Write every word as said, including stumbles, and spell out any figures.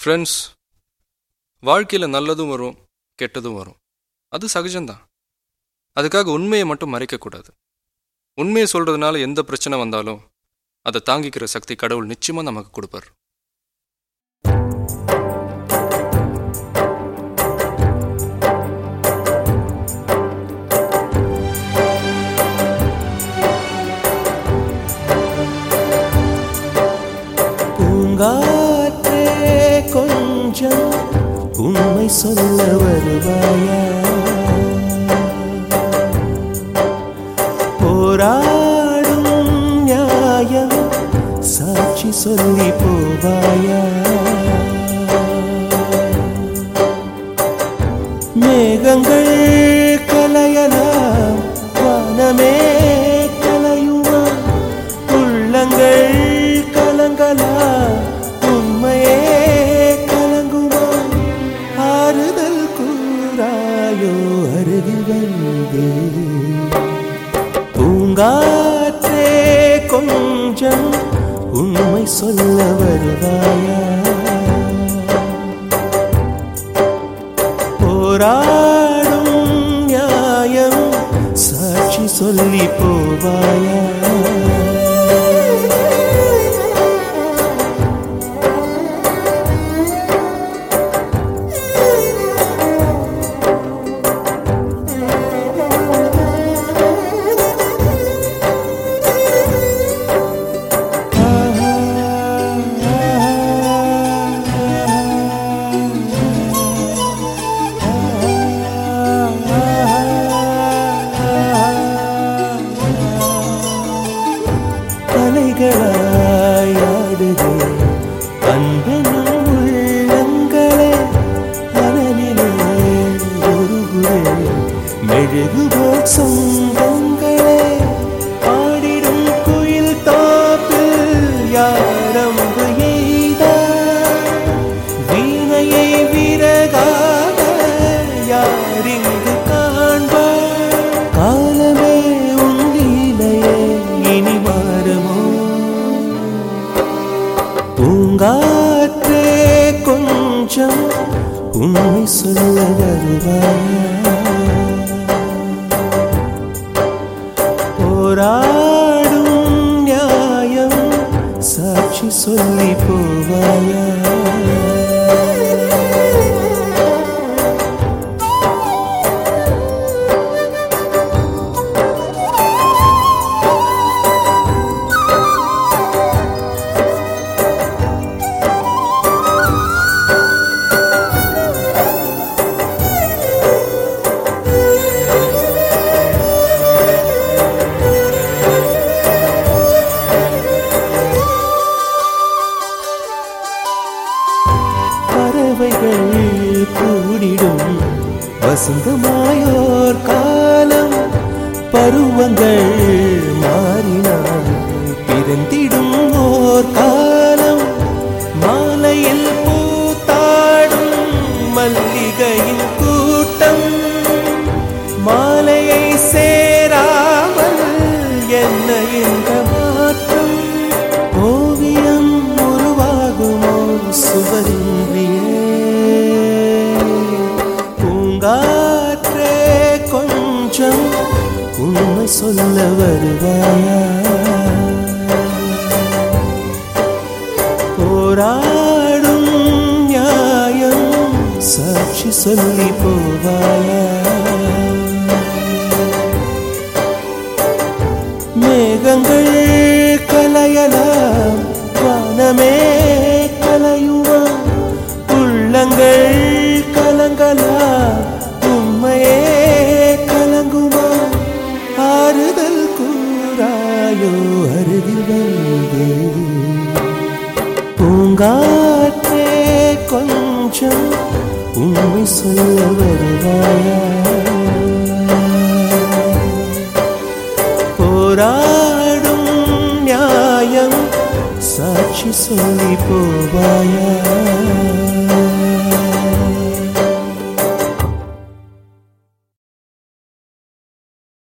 Friends, வாழ்க்கையில் நல்லதும் வரும், கெட்டதும் வரும். அது சகஜம்தான். அதுக்காக உண்மையை மட்டும் மறைக்கக்கூடாது. உண்மையை சொல்கிறதுனால எந்த பிரச்சனை வந்தாலும் அதை தாங்கிக்கிற சக்தி கடவுள் நிச்சயமாக நமக்கு கொடுப்பார். பூங்காற்றே கொஞ்சம் உண்மை சொல்ல வருவாயா? போராடும் நியாயம் சாட்சி சொல்லி போவாயா? மேகங்கள் கலையலாம், வானமே கலையுமா? உள்ளங்கள் கலங்கலாம், உண்மையே கலங்குமா? ஆறுதல் கூறாயோ அருகில் வந்து? பூங்காற்றே கொஞ்சம் உண்மை சொல்ல வருவாயா? போராடும் நியாயம் சாட்சி சொல்லி போவாயா? அலைகளாயாடுதே அன்பெனும் உள்ளங்களே, அனலிலே உருகுதே மெழுகுபோல் சொந்தங்களே. ஆடிடும் குயில் தோப்பில் யாரம்பு எய்தார், வீணையை விறகாக யாரிங்கு காண்பார்? காலமே உன் லீலையே இனி மாறுமோ? பூங்காற்றே கொஞ்சம் உண்மை சொல்ல வருவாயா? போராடும் நியாயம் சாட்சி சொல்லி போவாயா? பறவைகள் கூடிடும் வசந்தமாயோர் காலம், பருவங்கள் மாறினால் பிறந்திடும் ஓர் காலம். மாலையில் பூத்தாடும் மல்லிகையின் கூட்டம், மாலையை சேராமல் என்ன இந்த மாற்றம்? ஓவியம் உருவாகுமோ சுவரின்றியே? பூங்காற்றே கொஞ்சம் உண்மை சொல்ல வருவாயா? போராடும் நியாயம் சாட்சி சொல்லி போவாயா? மேகங்கள் கலையலாம், வானமே கலையுமா? உள்ளங்கள் கலங்கலாம், உண்மையே கலங்குமா? ஆறுதல் கூறாயோ அருகில் வந்து? பூங்காற்றே கொஞ்சம் உண்மை சொல்ல வருவாயா? போராடும் நியாயம் சாட்சி சொல்லி போவாயா?